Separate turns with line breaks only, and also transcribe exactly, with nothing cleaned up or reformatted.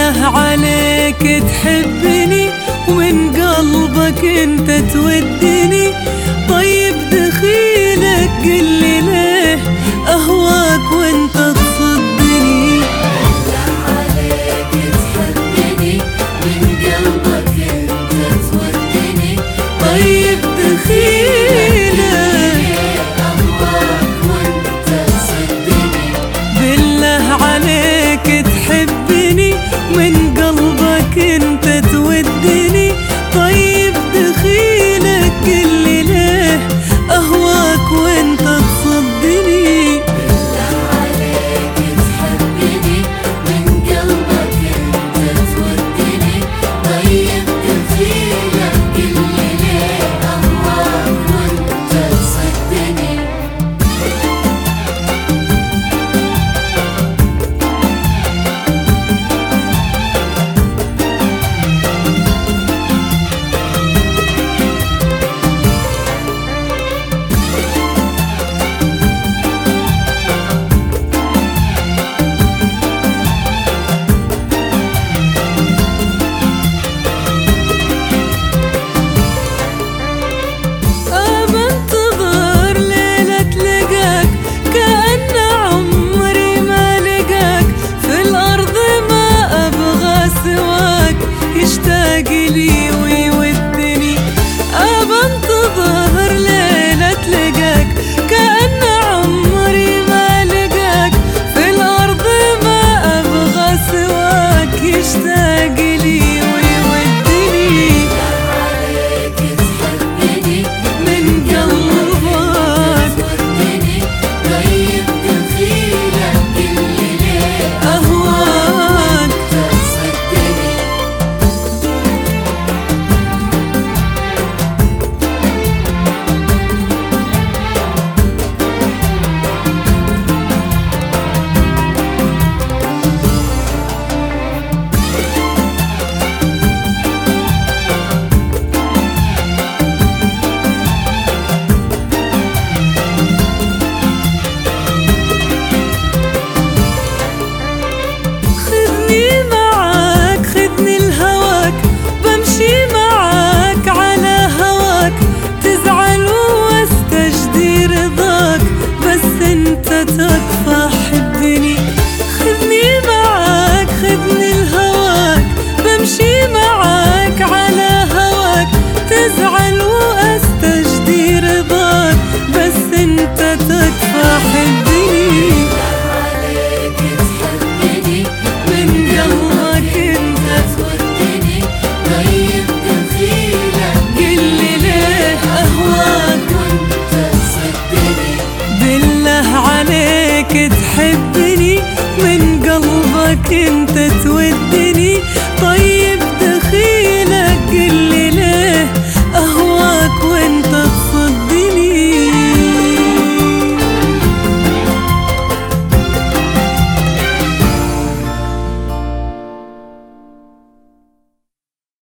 بالله عليك تحبني ومن قلبك انت تودني، طيب دخيلك قلي ليه اهواك وانت تصدني.
بالله عليك تحبني من قلبك انت تودني،
طيب دخيلك
اهواك وانت تصدني.
بالله عليك تحبني من قلبك انت تودني، طيب دخيلك قلي ليه اهواك وانت تصدني.
بالله عليك تحبني من قلبك انت تودني، طيب دخيلك قلي ليه اهواك وانت تصدني. لي ويودني أبى انتظر ليلة لقاك، كأن عمري ما لقاك في الأرض ما أبغى سواك، يشتاق لي ويودني. عليك تحبني
من قلبك
تودني، طيب دخيلك قلي ليه
أهواك
تصدني.
تكفى حبني، خذني معاك خذني لهواك، بمشي معاك على هواك، تزعل واستجدي رضاك، بس انت تكفى حبني.
عليك تحبني
من قلبك انت
تودني، طيب دخيلك
قلي ليه اهواك
وانت تصدني.
بالله عليك تحبني من قلبك انت تودني.